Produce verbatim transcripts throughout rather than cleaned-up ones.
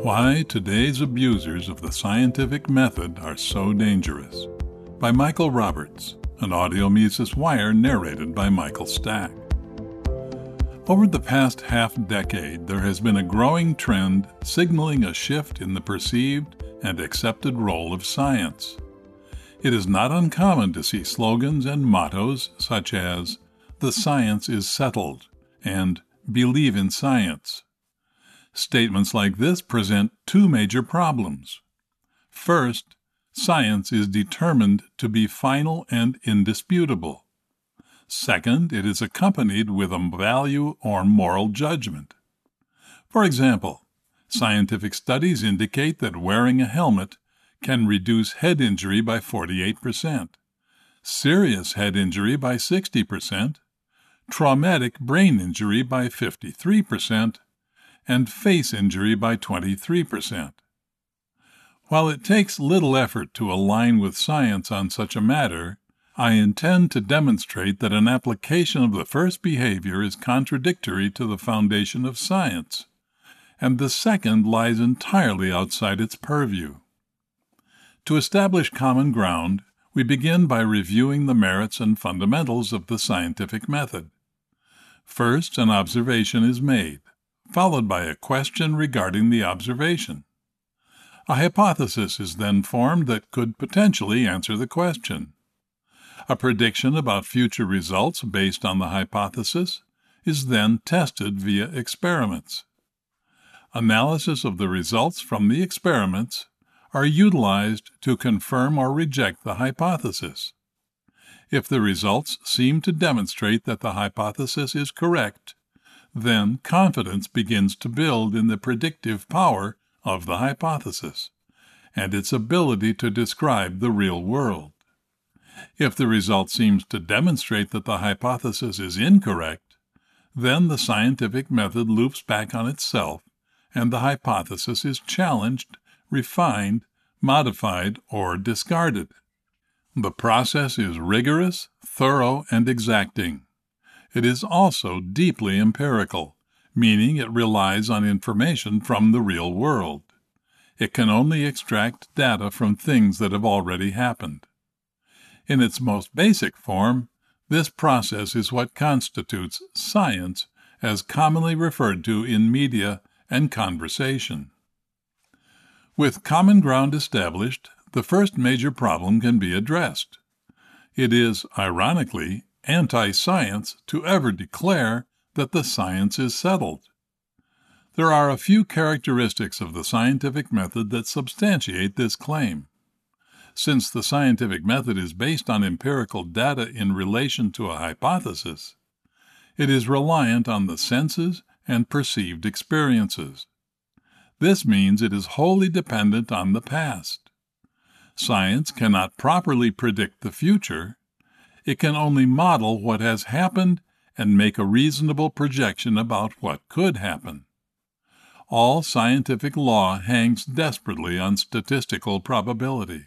Why Today's Abusers of the Scientific Method Are So Dangerous by Michael Roberts, an audio Mises Wire narrated by Michael Stack. Over the past half-decade, there has been a growing trend signaling a shift in the perceived and accepted role of science. It is not uncommon to see slogans and mottos such as, "The science is settled," and "Believe in science." Statements like this present two major problems. First, science is determined to be final and indisputable. Second, it is accompanied with a value or moral judgment. For example, scientific studies indicate that wearing a helmet can reduce head injury by forty-eight percent, serious head injury by sixty percent, traumatic brain injury by fifty-three percent, and face injury by twenty-three percent. While it takes little effort to align with science on such a matter, I intend to demonstrate that an application of the first behavior is contradictory to the foundation of science, and the second lies entirely outside its purview. To establish common ground, we begin by reviewing the merits and fundamentals of the scientific method. First, an observation is made, followed by a question regarding the observation. A hypothesis is then formed that could potentially answer the question. A prediction about future results based on the hypothesis is then tested via experiments. Analysis of the results from the experiments are utilized to confirm or reject the hypothesis. If the results seem to demonstrate that the hypothesis is correct, then confidence begins to build in the predictive power of the hypothesis and its ability to describe the real world. If the result seems to demonstrate that the hypothesis is incorrect, then the scientific method loops back on itself and the hypothesis is challenged, refined, modified, or discarded. The process is rigorous, thorough, and exacting. It is also deeply empirical, meaning it relies on information from the real world. It can only extract data from things that have already happened. In its most basic form, this process is what constitutes science as commonly referred to in media and conversation. With common ground established, the first major problem can be addressed. It is, ironically, anti-science to ever declare that the science is settled. There are a few characteristics of the scientific method that substantiate this claim. Since the scientific method is based on empirical data in relation to a hypothesis, it is reliant on the senses and perceived experiences. This means it is wholly dependent on the past. Science cannot properly predict the future. It can only model what has happened and make a reasonable projection about what could happen. All scientific law hangs desperately on statistical probability.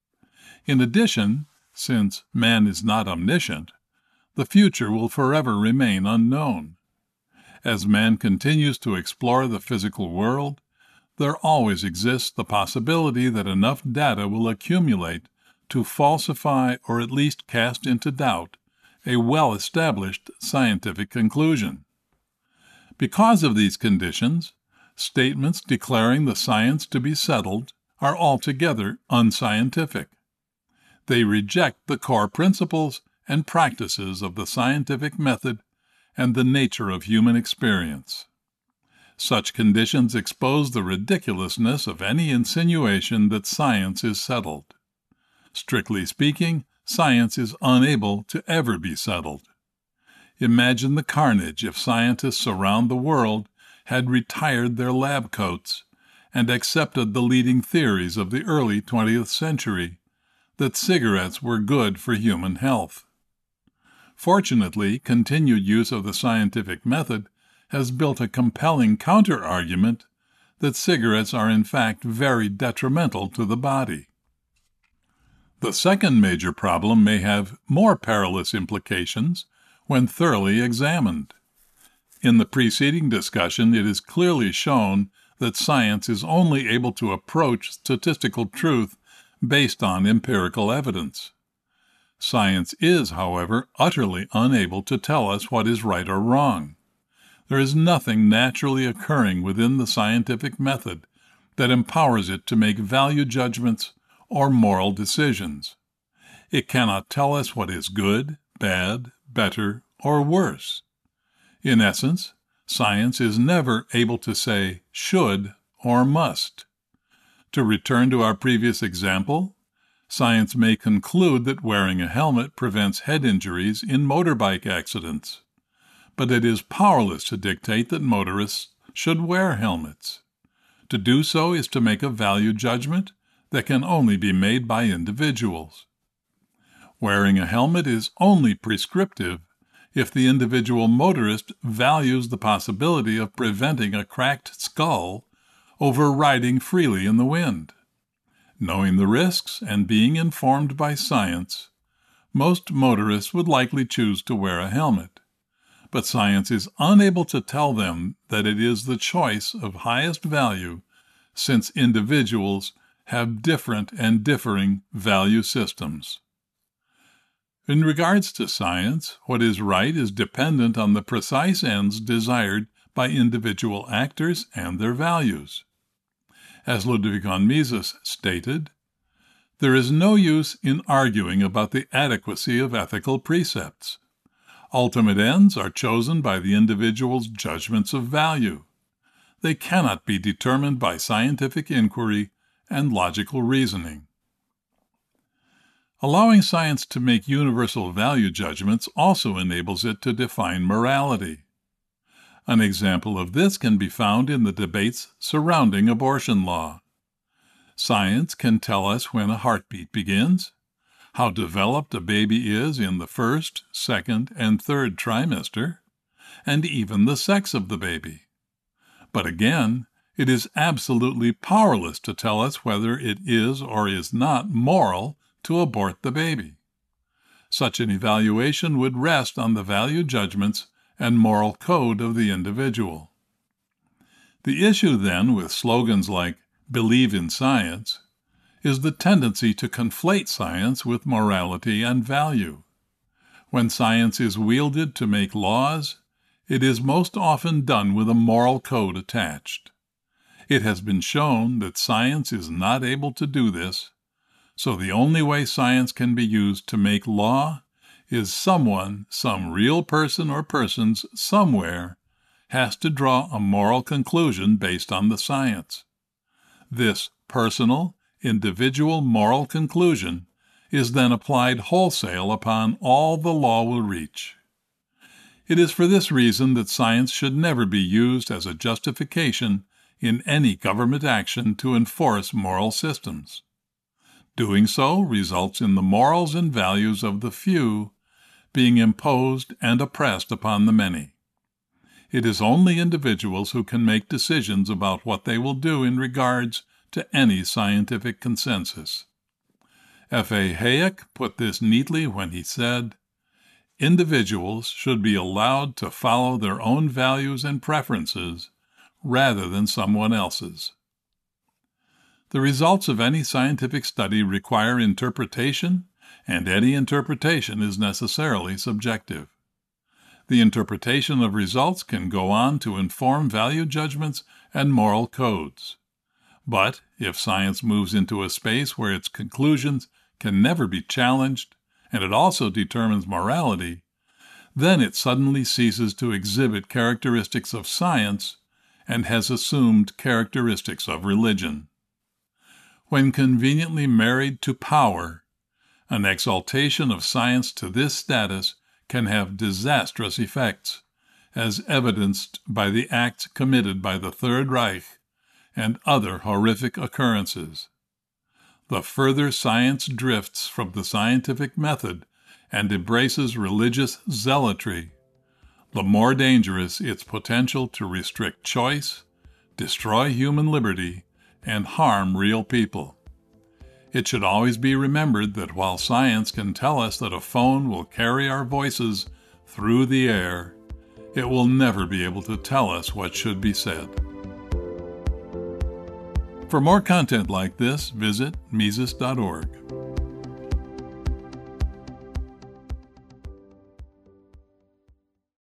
In addition, since man is not omniscient, the future will forever remain unknown. As man continues to explore the physical world, there always exists the possibility that enough data will accumulate to falsify or at least cast into doubt a well-established scientific conclusion. Because of these conditions, statements declaring the science to be settled are altogether unscientific. They reject the core principles and practices of the scientific method and the nature of human experience. Such conditions expose the ridiculousness of any insinuation that science is settled. Strictly speaking, science is unable to ever be settled. Imagine the carnage if scientists around the world had retired their lab coats and accepted the leading theories of the early twentieth century, that cigarettes were good for human health. Fortunately, continued use of the scientific method has built a compelling counter-argument that cigarettes are in fact very detrimental to the body. The second major problem may have more perilous implications when thoroughly examined. In the preceding discussion, it is clearly shown that science is only able to approach statistical truth based on empirical evidence. Science is, however, utterly unable to tell us what is right or wrong. There is nothing naturally occurring within the scientific method that empowers it to make value judgments or moral decisions. It cannot tell us what is good, bad, better, or worse. In essence, science is never able to say should or must. To return to our previous example, science may conclude that wearing a helmet prevents head injuries in motorbike accidents, but it is powerless to dictate that motorists should wear helmets. To do so is to make a value judgment that can only be made by individuals. Wearing a helmet is only prescriptive if the individual motorist values the possibility of preventing a cracked skull over riding freely in the wind. Knowing the risks and being informed by science, most motorists would likely choose to wear a helmet, but science is unable to tell them that it is the choice of highest value, since individuals have different and differing value systems. In regards to science, what is right is dependent on the precise ends desired by individual actors and their values. As Ludwig von Mises stated, there is no use in arguing about the adequacy of ethical precepts. Ultimate ends are chosen by the individual's judgments of value. They cannot be determined by scientific inquiry and logical reasoning. Allowing science to make universal value judgments also enables it to define morality. An example of this can be found in the debates surrounding abortion law. Science can tell us when a heartbeat begins, how developed a baby is in the first, second, and third trimester, and even the sex of the baby. But again, it is absolutely powerless to tell us whether it is or is not moral to abort the baby. Such an evaluation would rest on the value judgments and moral code of the individual. The issue, then, with slogans like "Believe in Science" is the tendency to conflate science with morality and value. When science is wielded to make laws, it is most often done with a moral code attached. It has been shown that science is not able to do this, so the only way science can be used to make law is someone, some real person or persons somewhere, has to draw a moral conclusion based on the science. This personal, individual moral conclusion is then applied wholesale upon all the law will reach. It is for this reason that science should never be used as a justification in any government action to enforce moral systems. Doing so results in the morals and values of the few being imposed and oppressed upon the many. It is only individuals who can make decisions about what they will do in regards to any scientific consensus. F A Hayek put this neatly when he said, "Individuals should be allowed to follow their own values and preferences rather than someone else's." The results of any scientific study require interpretation, and any interpretation is necessarily subjective. The interpretation of results can go on to inform value judgments and moral codes. But if science moves into a space where its conclusions can never be challenged, and it also determines morality, then it suddenly ceases to exhibit characteristics of science and has assumed characteristics of religion. When conveniently married to power, an exaltation of science to this status can have disastrous effects, as evidenced by the acts committed by the Third Reich and other horrific occurrences. The further science drifts from the scientific method and embraces religious zealotry, the more dangerous its potential to restrict choice, destroy human liberty, and harm real people. It should always be remembered that while science can tell us that a phone will carry our voices through the air, it will never be able to tell us what should be said. For more content like this, visit Mises dot org.